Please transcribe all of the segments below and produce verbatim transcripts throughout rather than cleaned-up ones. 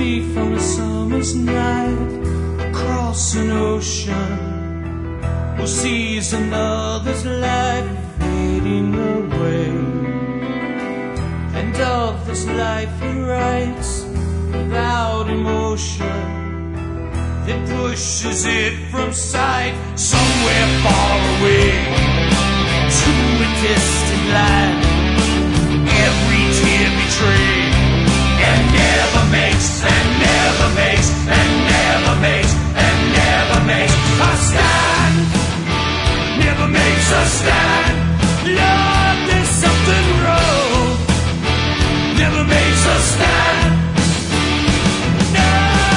brief on a summer's night, across an ocean, who sees another's life fading away, and of this life he writes without emotion, then pushes it from sight somewhere far away to a distant land. Every tear betrayed, and never makes, and never makes, and never makes, and never makes a stand. Never makes a stand. Lord, there's something wrong. Never makes a stand. No.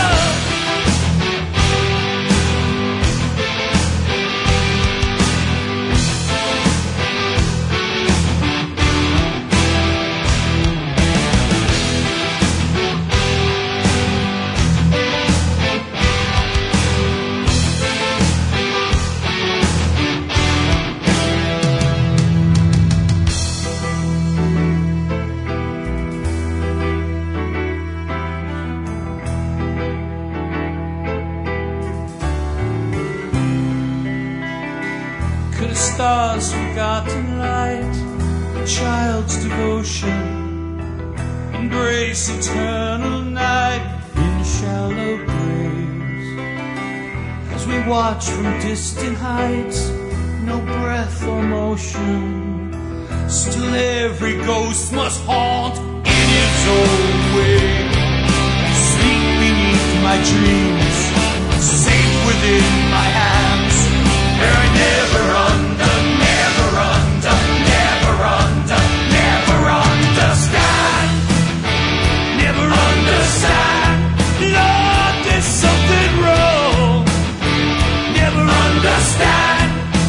Could a star's forgotten light, a child's devotion, embrace eternal night in shallow graves? As we watch from distant heights, no breath or motion, still every ghost must haunt in its own way. Sleep beneath my dreams, safe within my hands. They're never under, never under, never under, never understand. Never understand. Lord, there's something wrong. Never understand.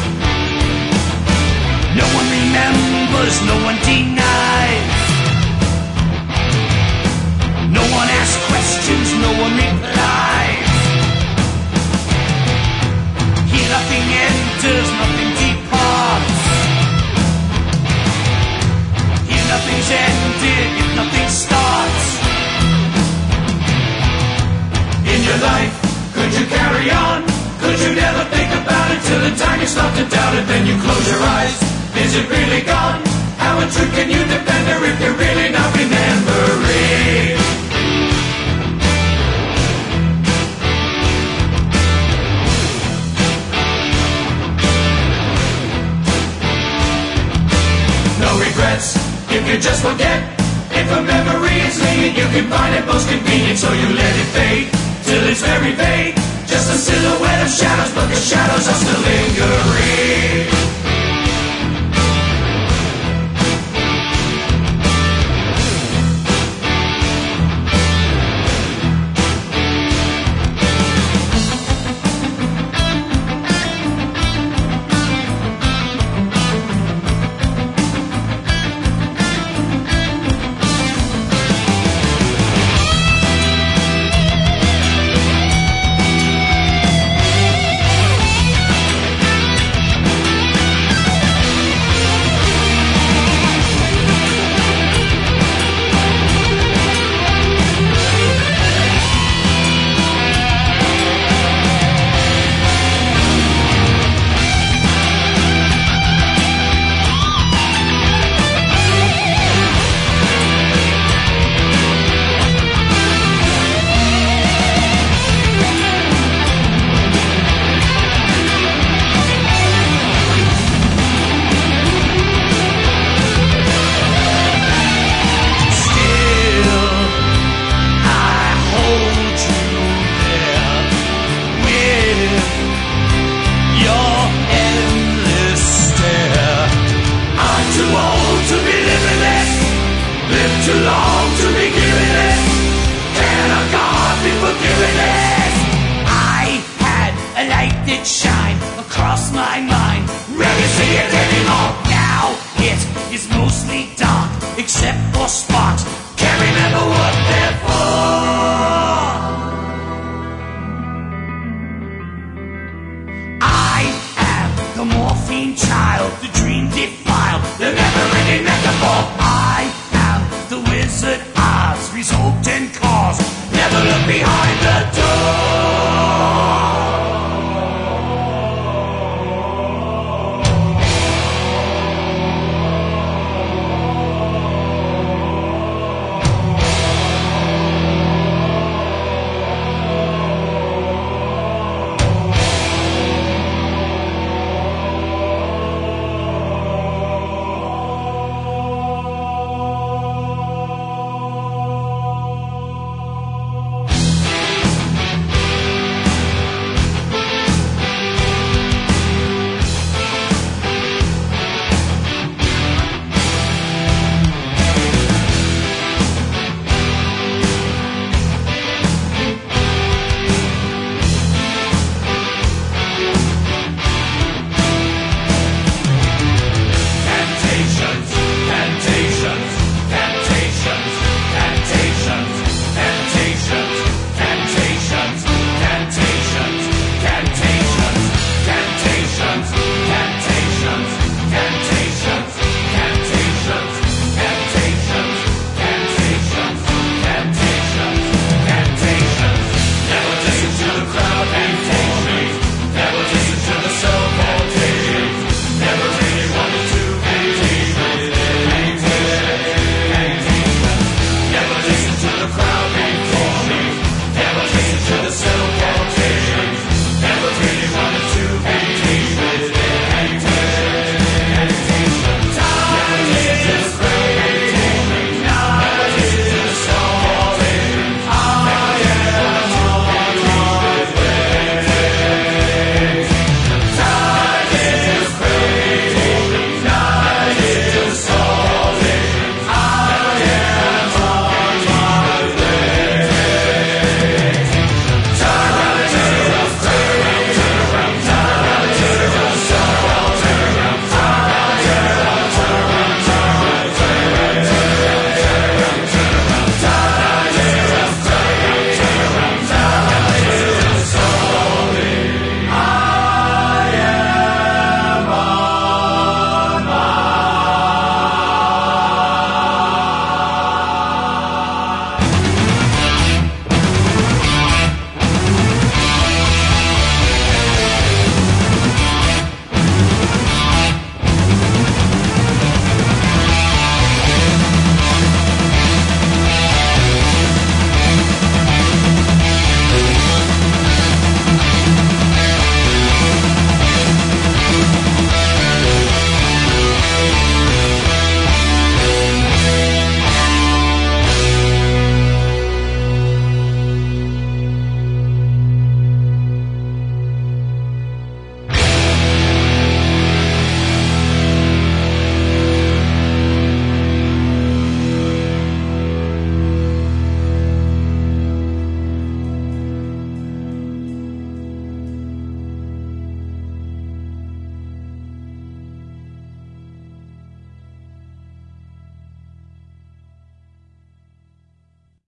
No one remembers, no one denies. No one asks questions, no one replies. Here nothing enters, nothing departs. Here nothing's ended, if nothing starts. In your life, could you carry on? Could you never think about it till the time you start to doubt it? Then you close your eyes. Is it really gone? How true can you defend her if you're really not remembering? No regrets, if you just forget. If a memory is leading, you can find it most convenient. So you let it fade, till it's very vague. Just a silhouette of shadows, but the shadows are still lingering. Except for sparks, can't remember what they're for. I am the morphine child, the dream defiled, the never-ending metaphor. I am the wizard Oz, result and cause, never Never look behind the